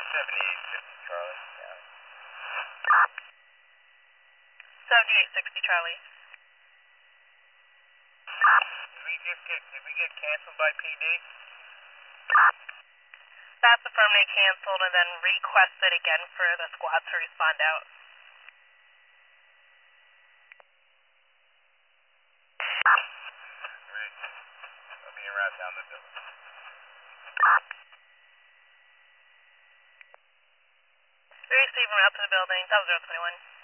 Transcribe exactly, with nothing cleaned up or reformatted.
seventy-eight fifty Charlie. Yeah. seventy-eight sixty Charlie. Did we just get, did we get canceled by P D? That's affirmed they canceled and then requested again for the squad to respond out. Great. Let me route down the building. Receiving route to the building, double zero twenty-one.